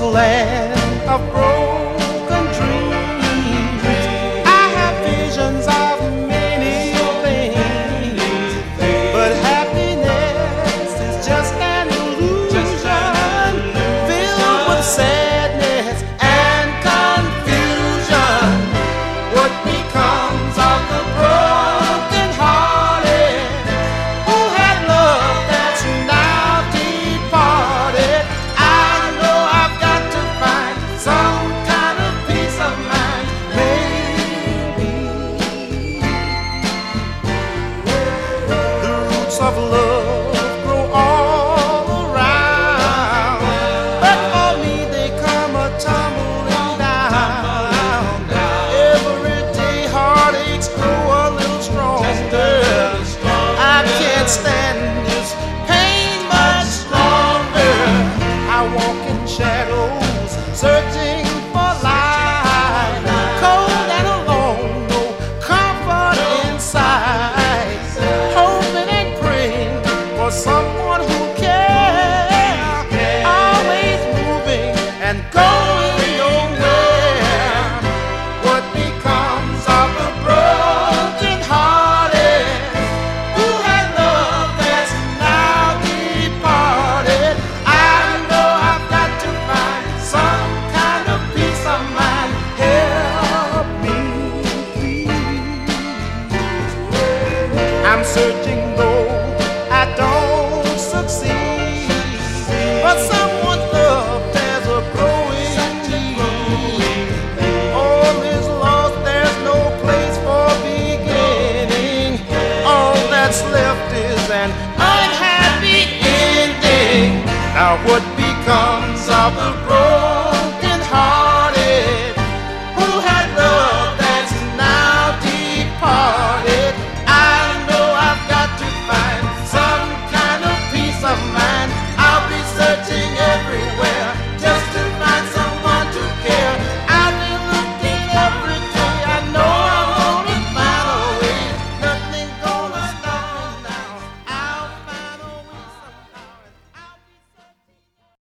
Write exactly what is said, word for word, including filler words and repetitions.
land of broken dreams. I have visions of many things, but happiness is just an illusion filled with sadness and confusion. What becomes of the broken hearted who had love that's now departed? I know I've got to find some kind of peace of mind, maybe. The roots of love grow all around, but for me they come a tumbling down. Every day heartaches grow a little stronger. I can't stand this pain much longer. I walk in shadows, searching for light, cold and alone, no comfort inside, hoping and praying for someone who cares, always moving and going nowhere. What becomes of the broken hearted who had love that's now departed? I know I've got to find some kind of peace of mind. Help me, please. I'm searching though I don't succeed, but someone's love there's a growing need. All is lost, there's no place for beginning. All that's left is an unhappy ending. Now what becomes of the